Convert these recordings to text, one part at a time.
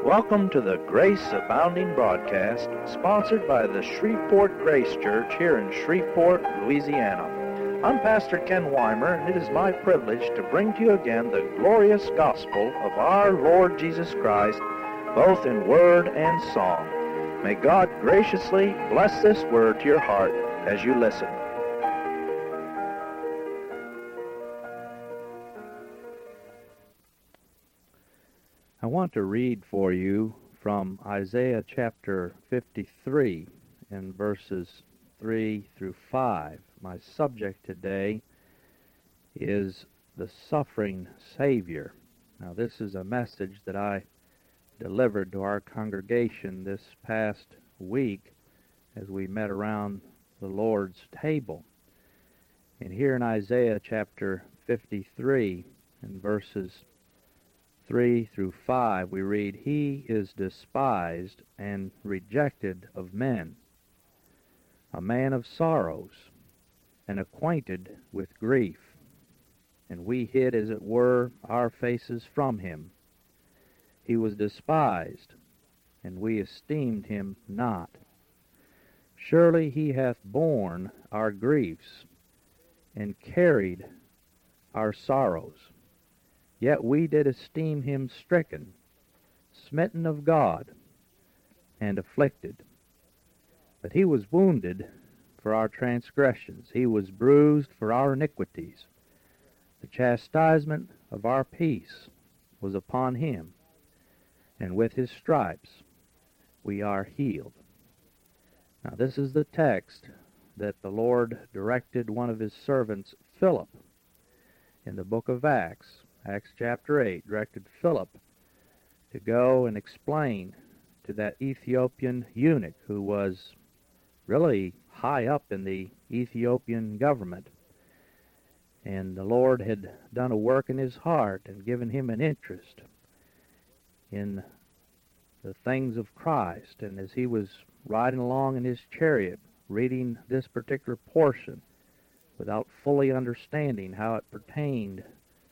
Welcome to the Grace Abounding broadcast, sponsored by the Shreveport Grace Church here in Shreveport, Louisiana. I'm Pastor Ken Weimer, and it is my privilege to bring to you again the glorious gospel of our Lord Jesus Christ, both in word and song. May God graciously bless this word to your heart as you listen. I want to read for you from Isaiah chapter 53 in verses 3 through 5. My subject today is the suffering Savior. Now, this is a message that I delivered to our congregation this past week as we met around the Lord's table. And here in Isaiah chapter 53 in verses 3 through 5, we read, "He is despised and rejected of men, a man of sorrows, and acquainted with grief. And we hid, as it were, our faces from him. He was despised, and we esteemed him not. Surely he hath borne our griefs, and carried our sorrows. Yet we did esteem him stricken, smitten of God, and afflicted. But he was wounded for our transgressions, he was bruised for our iniquities. The chastisement of our peace was upon him, and with his stripes we are healed." Now this is the text that the Lord directed one of his servants, Philip, in the book of Acts chapter 8, directed Philip to go and explain to that Ethiopian eunuch who was really high up in the Ethiopian government. And the Lord had done a work in his heart and given him an interest in the things of Christ. And as he was riding along in his chariot, reading this particular portion without fully understanding how it pertained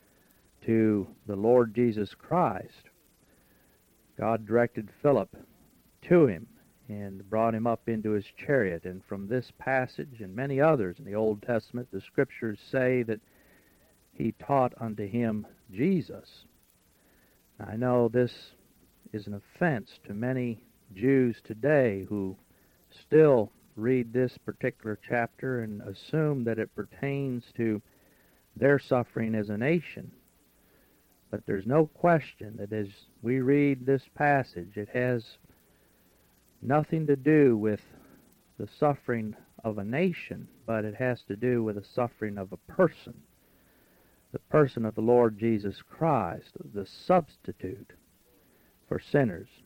to the Lord Jesus Christ, God directed Philip to him and brought him up into his chariot. And from this passage and many others in the Old Testament, the Scriptures say that he taught unto him Jesus. I know this is an offense to many Jews today who still read this particular chapter and assume that it pertains to their suffering as a nation. But there's no question that as we read this passage, it has nothing to do with the suffering of a nation, but it has to do with the suffering of a person, the person of the Lord Jesus Christ, the substitute for sinners.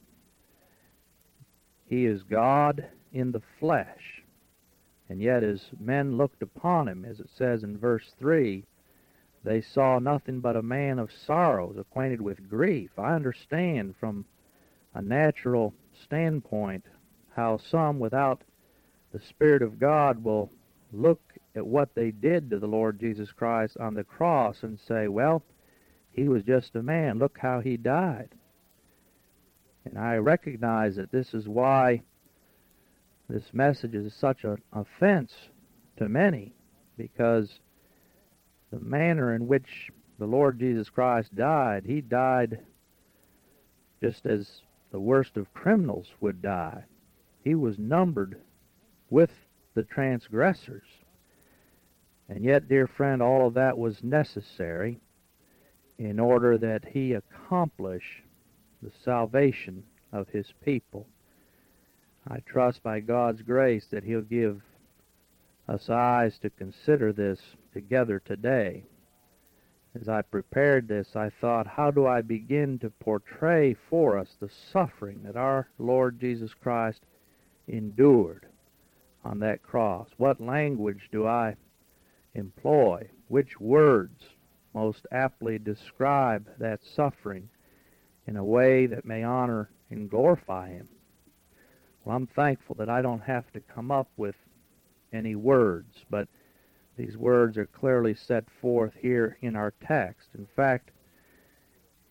He is God in the flesh, and yet as men looked upon him, as it says in verse 3, they saw nothing but a man of sorrows, acquainted with grief. I understand from a natural standpoint how some without the Spirit of God will look at what they did to the Lord Jesus Christ on the cross and say, well, he was just a man. Look how he died. And I recognize that this is why this message is such an offense to many, because the manner in which the Lord Jesus Christ died, he died just as the worst of criminals would die. He was numbered with the transgressors. And yet, dear friend, all of that was necessary in order that he accomplish the salvation of his people. I trust by God's grace that he'll give us eyes to consider this together today. As I prepared this, I thought, how do I begin to portray for us the suffering that our Lord Jesus Christ endured on that cross? What language do I employ? Which words most aptly describe that suffering in a way that may honor and glorify him? Well, I'm thankful that I don't have to come up with any words, but these words are clearly set forth here in our text. In fact,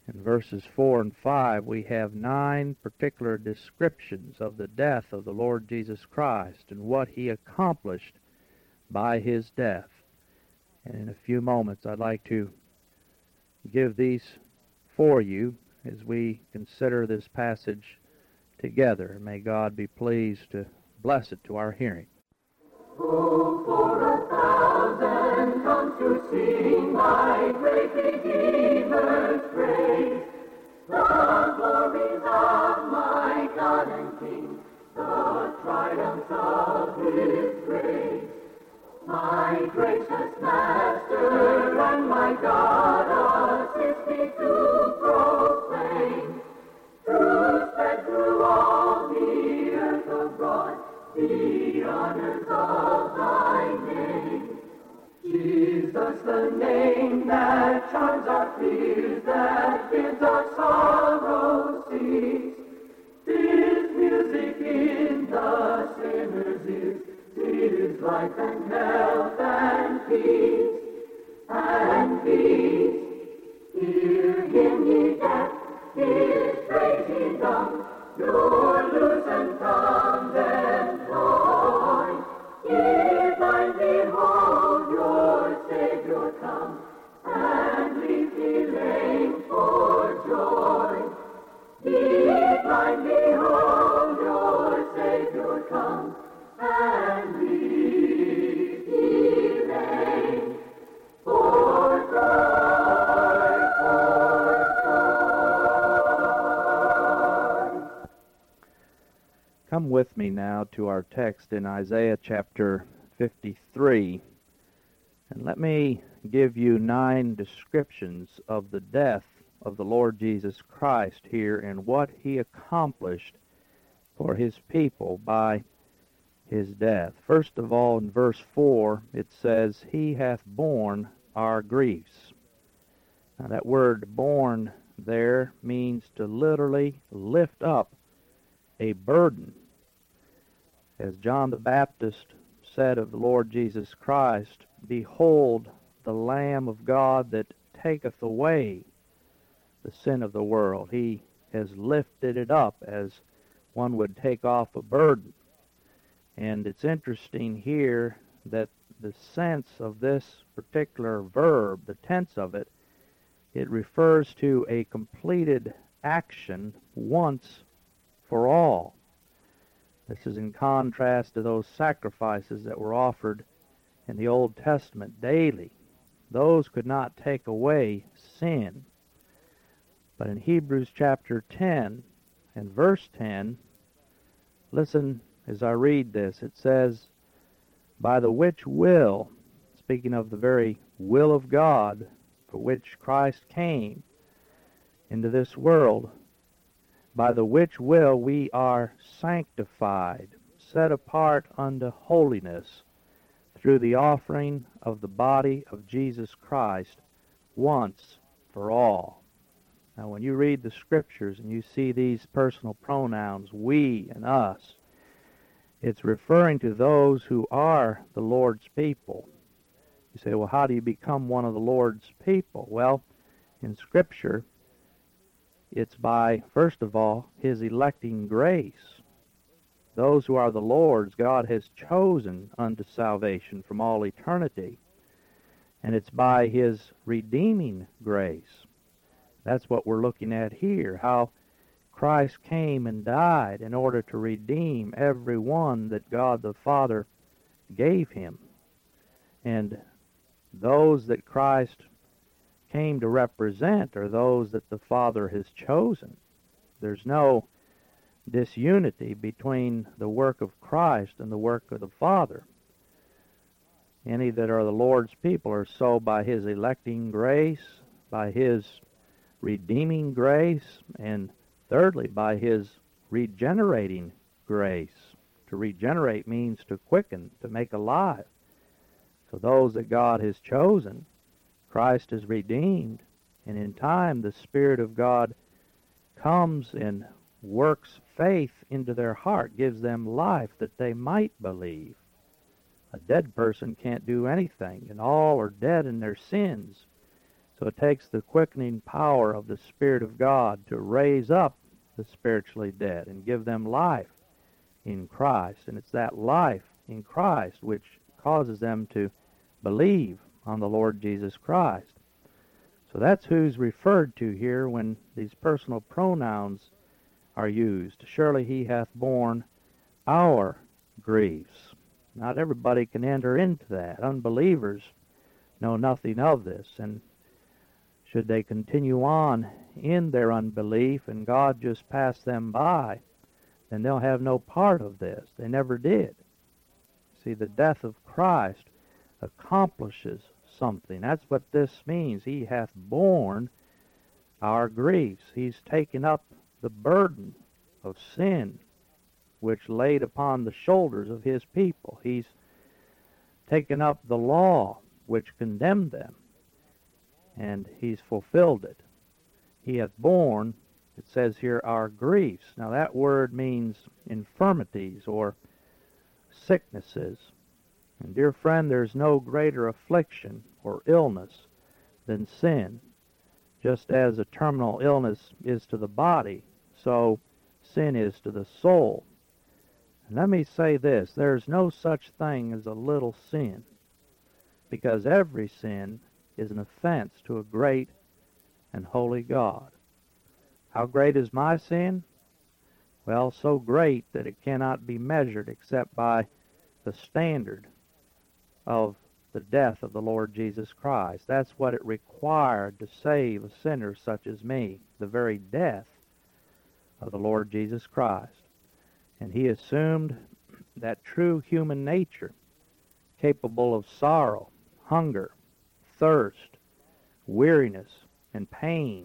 In verses 4 and 5, we have 9 particular descriptions of the death of the Lord Jesus Christ and what he accomplished by his death. And in a few moments, I'd like to give these for you as we consider this passage together. May God be pleased to bless it to our hearing. Oh, for 1,000 come to sing my great Redeemer's praise, the glories of my God and King, the triumphs of his grace. My gracious Master and my God, assist me to proclaim, spread through all the earth abroad, the honors of thy name. Jesus, the name that charms our fears, that bids our sorrows cease. Tis music in the sinner's ears, tis life and health and peace, and peace. Hear him, ye deaf, his praise ye dumb, your loosened tongues employ. Ye blind, behold your Savior come, and leave ye lame for joy. Ye blind, behold your Savior come, and leave ye lame for joy, for joy. Come with me now to our text in Isaiah chapter 53, and let me give you 9 descriptions of the death of the Lord Jesus Christ here and what he accomplished for his people by his death. First of all, in verse 4, it says, "He hath borne our griefs." Now that word borne there means to literally lift up a burden. As John the Baptist said of the Lord Jesus Christ, "Behold, the Lamb of God that taketh away the sin of the world." He has lifted it up as one would take off a burden. And it's interesting here that the sense of this particular verb, the tense of it, it refers to a completed action once for all. This is in contrast to those sacrifices that were offered in the Old Testament daily. Those could not take away sin. But in Hebrews chapter 10 and verse 10, listen as I read this. It says, "By the which will," speaking of the very will of God for which Christ came into this world, "by the which will we are sanctified, set apart unto holiness, through the offering of the body of Jesus Christ once for all." Now, when you read the Scriptures and you see these personal pronouns, we and us, it's referring to those who are the Lord's people. You say, well, how do you become one of the Lord's people? Well, in Scripture, it's by, first of all, his electing grace. Those who are the Lord's, God has chosen unto salvation from all eternity. And it's by his redeeming grace. That's what we're looking at here, how Christ came and died in order to redeem every one that God the Father gave him. And those that Christ came to represent are those that the Father has chosen. There's no disunity between the work of Christ and the work of the Father. Any that are the Lord's people are so by his electing grace, by his redeeming grace, and thirdly, by his regenerating grace. To regenerate means to quicken, to make alive. So those that God has chosen, Christ has redeemed, and in time the Spirit of God comes and works faith into their heart, gives them life that they might believe. A dead person can't do anything, and all are dead in their sins. So it takes the quickening power of the Spirit of God to raise up the spiritually dead and give them life in Christ. And it's that life in Christ which causes them to believe on the Lord Jesus Christ. So that's who's referred to here when these personal pronouns are used. Surely he hath borne our griefs. Not everybody can enter into that. Unbelievers know nothing of this, and should they continue on in their unbelief and God just pass them by, then they'll have no part of this. They never did. See, the death of Christ accomplishes something. That's what this means. He hath borne our griefs. He's taken up the burden of sin which laid upon the shoulders of his people. He's taken up the law which condemned them, and he's fulfilled it. He hath borne, it says here, our griefs. Now that word means infirmities or sicknesses. And dear friend, there's no greater affliction or illness than sin. Just as a terminal illness is to the body, so sin is to the soul. And let me say this, there's no such thing as a little sin, because every sin is an offense to a great and holy God. How great is my sin? Well, so great that it cannot be measured except by the standard of the death of the Lord Jesus Christ. That's what it required to save a sinner such as me, the very death of the Lord Jesus Christ. And he assumed that true human nature, capable of sorrow, hunger, thirst, weariness, and pain.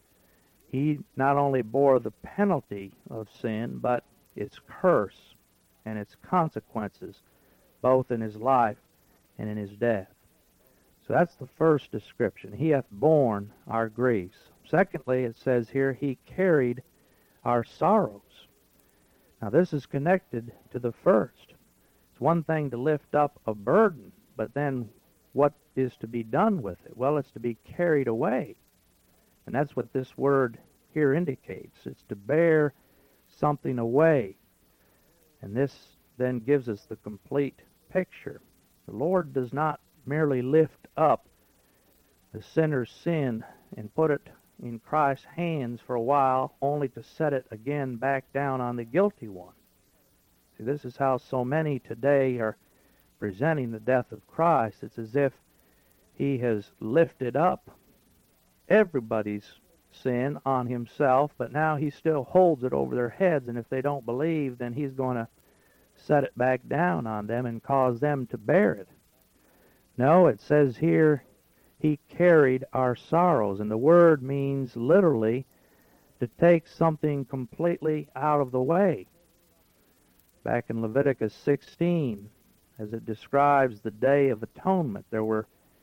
He not only bore the penalty of sin, but its curse and its consequences, both in his life and in his death. So that's the first description. He hath borne our griefs. Secondly, it says here, he carried our sorrows. Now this is connected to the first. It's one thing to lift up a burden, but then what is to be done with it? Well, it's to be carried away. And that's what this word here indicates. It's to bear something away. And this then gives us the complete picture. The Lord does not merely lift up the sinner's sin and put it in Christ's hands for a while, only to set it again back down on the guilty one. See, this is how so many today are presenting the death of Christ. It's as if he has lifted up everybody's sin on himself, but now he still holds it over their heads, and if they don't believe, then he's going to set it back down on them and cause them to bear it. No, it says here, he carried our sorrows, and the word means literally to take something completely out of the way. Back in Leviticus 16, as it describes the Day of Atonement, there were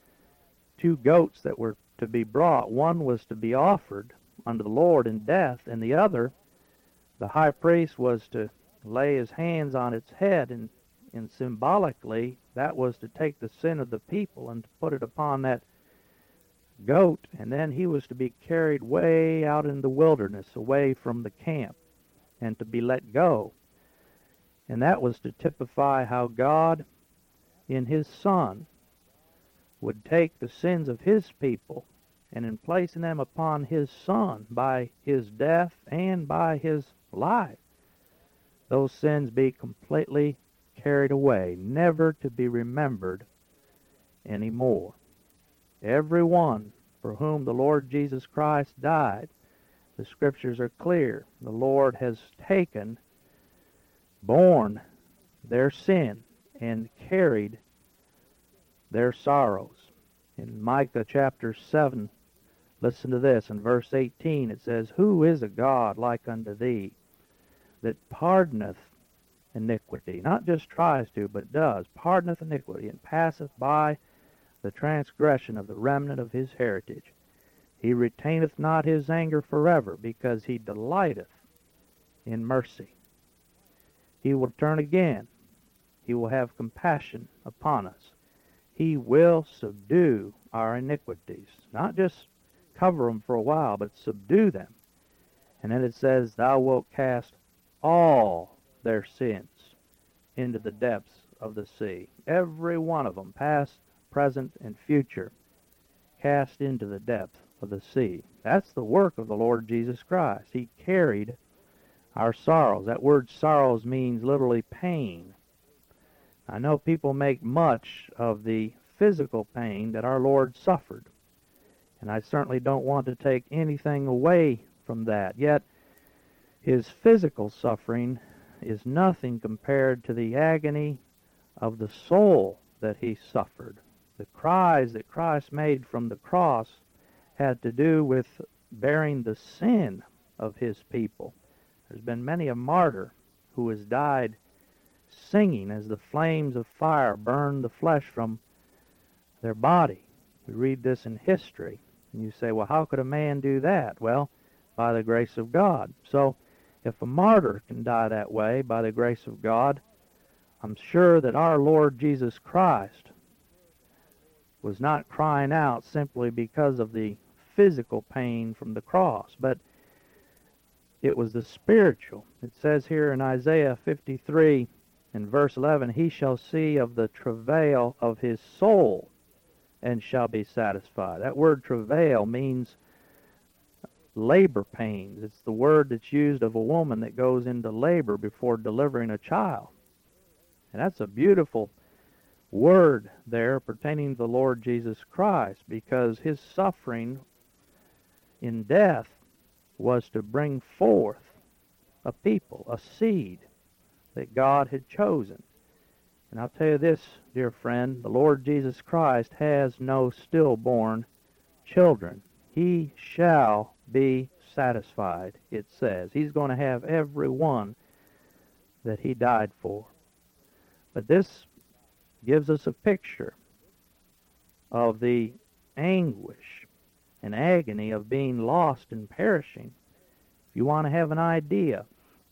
2 goats that were to be brought. One was to be offered unto the Lord in death, and the other, the high priest was to lay his hands on its head, and symbolically, that was to take the sin of the people and to put it upon that goat, and then he was to be carried way out in the wilderness, away from the camp, and to be let go. And that was to typify how God, in his Son, would take the sins of his people, and in placing them upon his Son by his death and by his life, those sins be completely carried away, never to be remembered anymore. Everyone for whom the Lord Jesus Christ died, the Scriptures are clear. The Lord has borne their sin and carried their sorrows. In Micah chapter 7, listen to this. In verse 18 it says, Who is a God like unto thee, that pardoneth iniquity? Not just tries to, but does. Pardoneth iniquity, and passeth by the transgression of the remnant of his heritage. He retaineth not his anger forever, because he delighteth in mercy. He will turn again. He will have compassion upon us. He will subdue our iniquities. Not just cover them for a while, but subdue them. And then it says, thou wilt cast all their sins into the depths of the sea. Every one of them, past, present, and future, cast into the depth of the sea. That's the work of the Lord Jesus Christ. He carried our sorrows. That word sorrows means literally pain. I know people make much of the physical pain that our Lord suffered, and I certainly don't want to take anything away from that. Yet, his physical suffering is nothing compared to the agony of the soul that he suffered. The cries that Christ made from the cross had to do with bearing the sin of his people. There's been many a martyr who has died singing as the flames of fire burn the flesh from their body. We read this in history, and you say, well, how could a man do that? Well, by the grace of God. So, if a martyr can die that way by the grace of God, I'm sure that our Lord Jesus Christ was not crying out simply because of the physical pain from the cross, but it was the spiritual. It says here in Isaiah 53 in verse 11, he shall see of the travail of his soul and shall be satisfied. That word travail means labor pains. It's the word that's used of a woman that goes into labor before delivering a child. And that's a beautiful word there pertaining to the Lord Jesus Christ, because his suffering in death was to bring forth a people, a seed that God had chosen. And I'll tell you this, dear friend, the Lord Jesus Christ has no stillborn children. He shall be satisfied, it says. He's going to have every one that he died for. But this gives us a picture of the anguish and agony of being lost and perishing. If you want to have an idea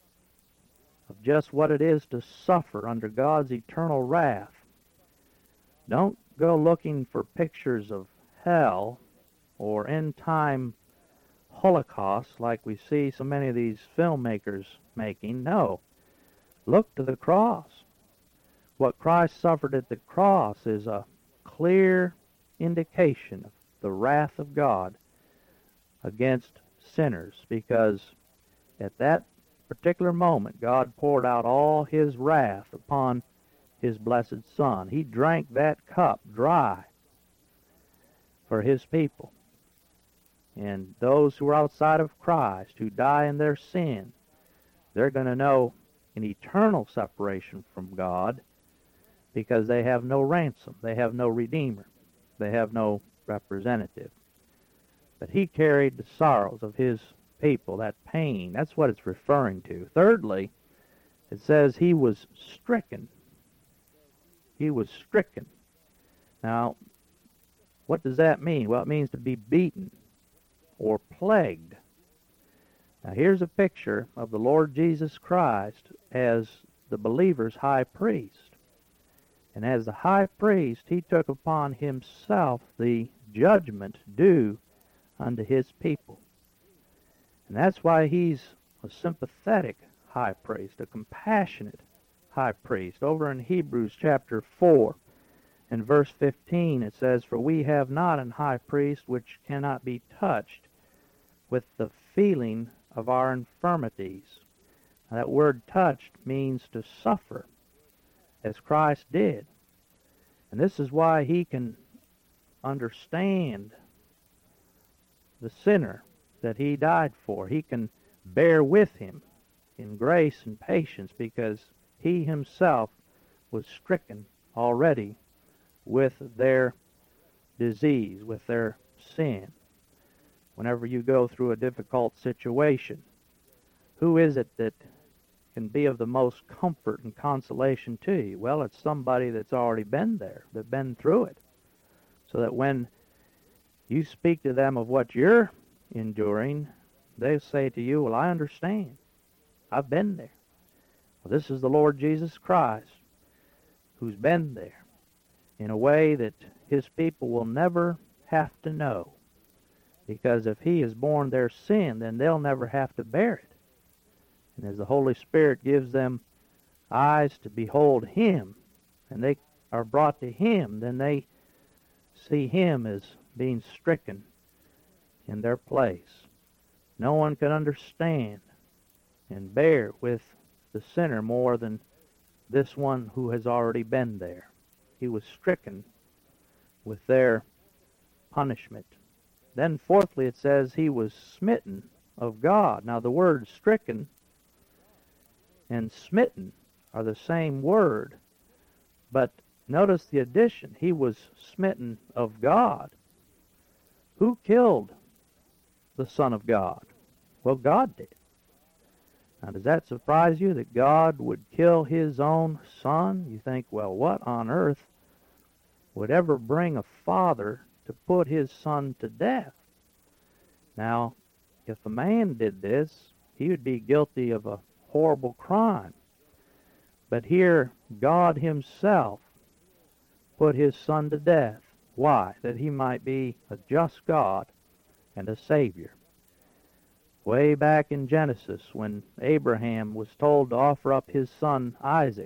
of just what it is to suffer under God's eternal wrath, don't go looking for pictures of hell or end-time Holocaust like we see so many of these filmmakers making. No. Look to the cross. What Christ suffered at the cross is a clear indication of the wrath of God against sinners, because at that particular moment God poured out all his wrath upon his blessed Son. He drank that cup dry for his people. And those who are outside of Christ, who die in their sin, they're going to know an eternal separation from God, because they have no ransom, they have no redeemer, they have no representative. But he carried the sorrows of his people, that pain. That's what it's referring to. Thirdly, it says he was stricken. He was stricken. Now, what does that mean? Well, it means to be beaten or plagued. Now, here's a picture of the Lord Jesus Christ as the believer's high priest. And as the high priest, he took upon himself the judgment due unto his people. And that's why he's a sympathetic high priest, a compassionate high priest. Over in Hebrews chapter 4 and verse 15, it says, for we have not an high priest which cannot be touched with the feeling of our infirmities. Now, that word touched means to suffer, as Christ did. And this is why he can understand the sinner that he died for. He can bear with him in grace and patience, because he himself was stricken already with their disease, with their sin. Whenever you go through a difficult situation, who is it that can be of the most comfort and consolation to you? Well, it's somebody that's already been there, that's been through it. So that when you speak to them of what you're enduring, they say to you, well, I understand. I've been there. Well, this is the Lord Jesus Christ who's been there in a way that his people will never have to know. Because if he has borne their sin, then they'll never have to bear it. And as the Holy Spirit gives them eyes to behold him, and they are brought to him, then they see him as being stricken in their place. No one can understand and bear with the sinner more than this one who has already been there. He was stricken with their punishment. Then fourthly it says he was smitten of God. Now the word stricken and smitten are the same word, but notice the addition. He was smitten of God. Who killed the Son of God? Well, God did. Now, does that surprise you that God would kill his own Son? You think, well, what on earth would ever bring a father to put his son to death? Now, if a man did this, he would be guilty of a horrible crime. But here, God himself put his Son to death. Why? That he might be a just God and a Savior. Way back in Genesis, when Abraham was told to offer up his son Isaac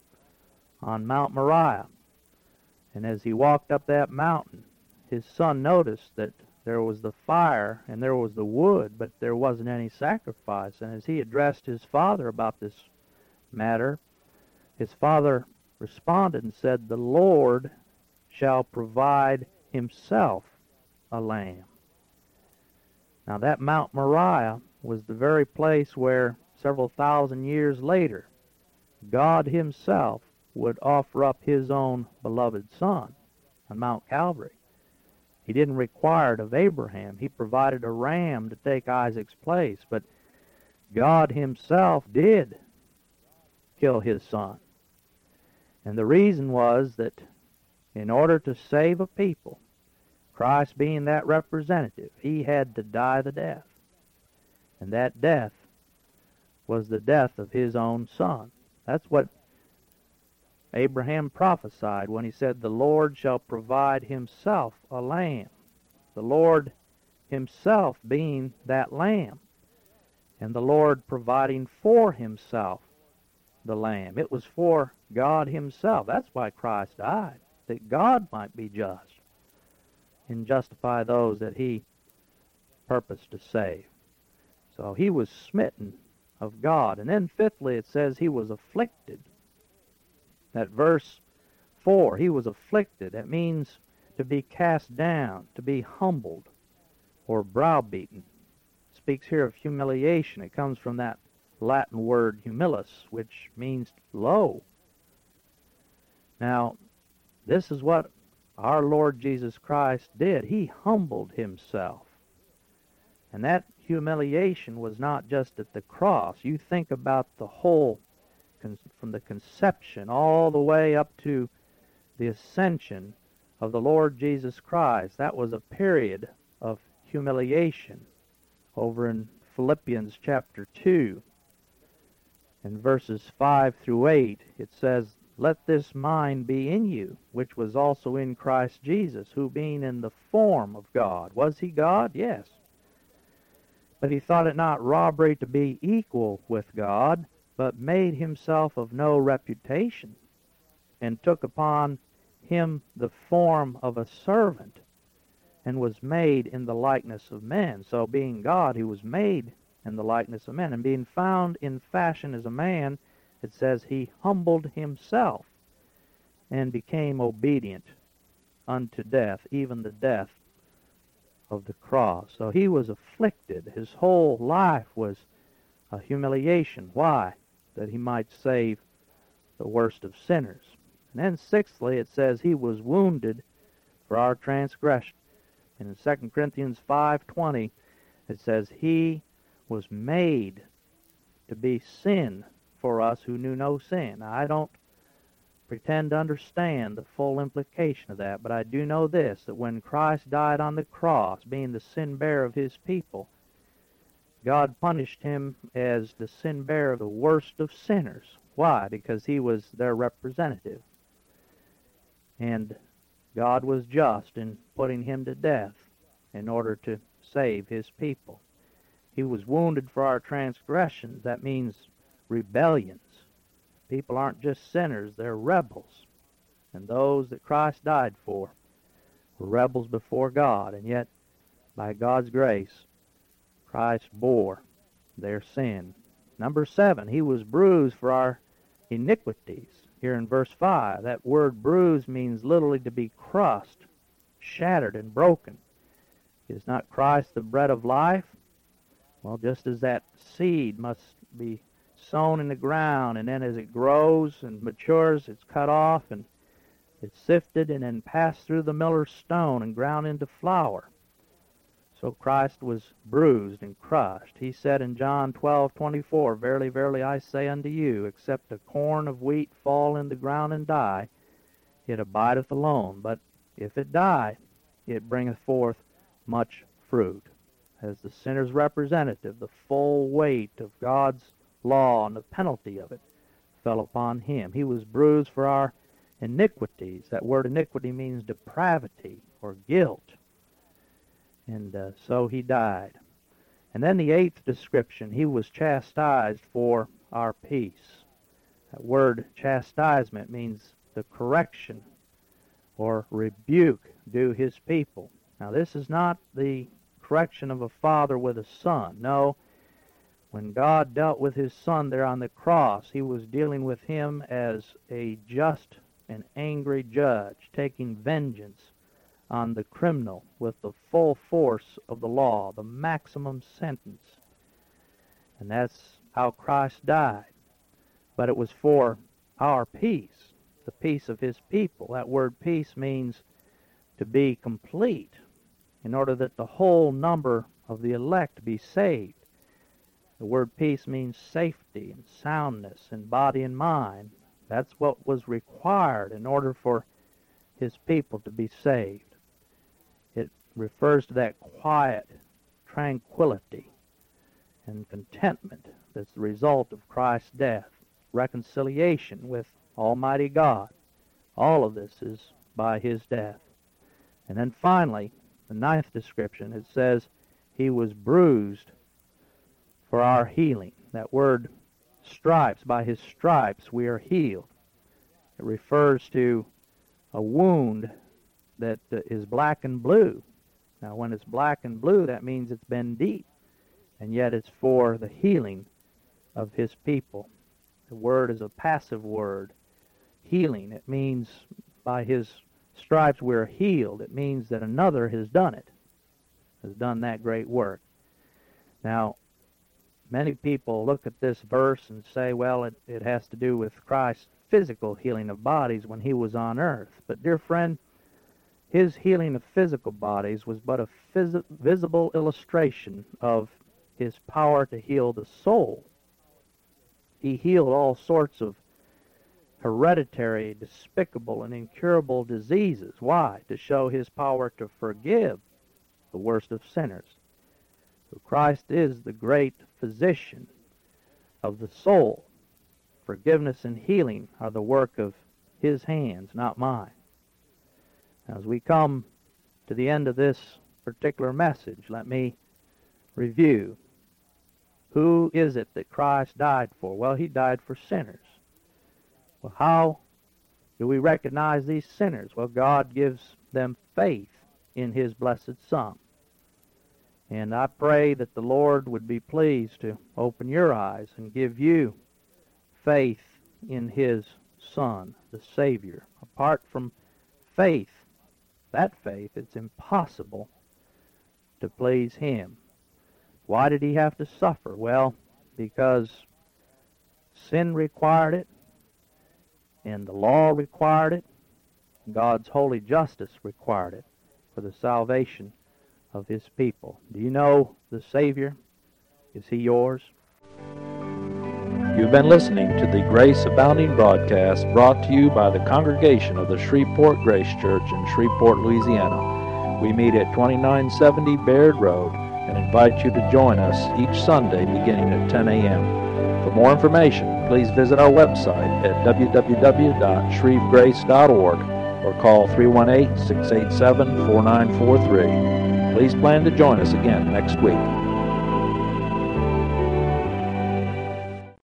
on Mount Moriah, and as he walked up that mountain, his son noticed that there was the fire and there was the wood, but there wasn't any sacrifice. And as he addressed his father about this matter, his father responded and said, "The Lord shall provide himself a lamb." Now that Mount Moriah was the very place where several thousand years later God himself would offer up his own beloved Son on Mount Calvary. He didn't require it of Abraham. He provided a ram to take Isaac's place, but God himself did kill his son. And the reason was that in order to save a people, Christ being that representative, he had to die the death. And that death was the death of his own son. That's what Abraham prophesied when he said, "The Lord shall provide himself a lamb." The Lord himself being that lamb, and the Lord providing for himself the lamb. It was for God himself. That's why Christ died, that God might be just and justify those that he purposed to save. So he was smitten of God. And then fifthly, it says he was afflicted. That verse 4, he was afflicted. That means to be cast down, to be humbled, or browbeaten. It speaks here of humiliation. It comes from that Latin word humilis, which means low. Now, this is what our Lord Jesus Christ did. He humbled himself. And that humiliation was not just at the cross. You think about the whole, from the conception all the way up to the ascension of the Lord Jesus Christ. That was a period of humiliation. Over in Philippians chapter 2, in verses 5 through 8, it says, "Let this mind be in you, which was also in Christ Jesus, who being in the form of God." Was he God? Yes. But he thought it not robbery to be equal with God, but made himself of no reputation, and took upon him the form of a servant, and was made in the likeness of men. So being God, he was made in the likeness of men. And being found in fashion as a man, it says he humbled himself and became obedient unto death, even the death of the cross. So he was afflicted. His whole life was a humiliation. Why? That he might save the worst of sinners. And then sixthly, it says he was wounded for our transgression. And in 2 Corinthians 5:20, it says he was made to be sin for us who knew no sin. Now, I don't pretend to understand the full implication of that, but I do know this, that when Christ died on the cross, being the sin bearer of his people, God punished him as the sin bearer of the worst of sinners. Why? Because he was their representative. And God was just in putting him to death in order to save his people. He was wounded for our transgressions. That means rebellions. People aren't just sinners, they're rebels. And those that Christ died for were rebels before God. And yet, by God's grace, Christ bore their sin. Number 7, he was bruised for our iniquities. Here in verse 5, that word bruised means literally to be crushed, shattered, and broken. Is not Christ the bread of life? Well, just as that seed must be sown in the ground, and then as it grows and matures, it's cut off, and it's sifted, and then passed through the miller's stone and ground into flour. So Christ was bruised and crushed. He said in John 12:24, Verily, verily, I say unto you, except a corn of wheat fall in the ground and die, it abideth alone. But if it die, it bringeth forth much fruit. As the sinner's representative, the full weight of God's law and the penalty of it fell upon him. He was bruised for our iniquities. That word iniquity means depravity or guilt. And so he died. And then the 8th description, he was chastised for our peace. That word chastisement means the correction or rebuke due his people. Now this is not the correction of a father with a son. No, when God dealt with his son there on the cross, he was dealing with him as a just and angry judge, taking vengeance on the criminal with the full force of the law, the maximum sentence. And that's how Christ died. But it was for our peace, the peace of his people. That word peace means to be complete, in order that the whole number of the elect be saved. The word peace means safety and soundness in body and mind. That's what was required in order for his people to be saved. It refers to that quiet tranquility and contentment that's the result of Christ's death, reconciliation with Almighty God. All of this is by his death. And then finally, the 9th description, it says, he was bruised for our healing. That word stripes, by his stripes we are healed. It refers to a wound that is black and blue. Now when it's black and blue, that means it's been deep, and yet it's for the healing of his people. The word is a passive word, healing. It means by his stripes we're healed. It means that another has done it, has done that great work. Now, many people look at this verse and say, well, it has to do with Christ's physical healing of bodies when he was on earth. But dear friend, his healing of physical bodies was but a visible illustration of his power to heal the soul. He healed all sorts of hereditary, despicable, and incurable diseases. Why? To show his power to forgive the worst of sinners. So Christ is the great physician of the soul. Forgiveness and healing are the work of his hands, not mine. Now, as we come to the end of this particular message, let me review. Who is it that Christ died for? Well, he died for sinners. Well, how do we recognize these sinners? Well, God gives them faith in his blessed Son. And I pray that the Lord would be pleased to open your eyes and give you faith in his Son, the Savior. Apart from faith, that faith, it's impossible to please him. Why did he have to suffer? Well, because sin required it, and the law required it, God's holy justice required it for the salvation of his people. Do you know the Savior? Is he yours? You've been listening to the Grace Abounding broadcast brought to you by the congregation of the Shreveport Grace Church in Shreveport, Louisiana. We meet at 2970 Baird Road and invite you to join us each Sunday beginning at 10 a.m. For more information, please visit our website at www.shrevegrace.org or call 318-687-4943. Please plan to join us again next week.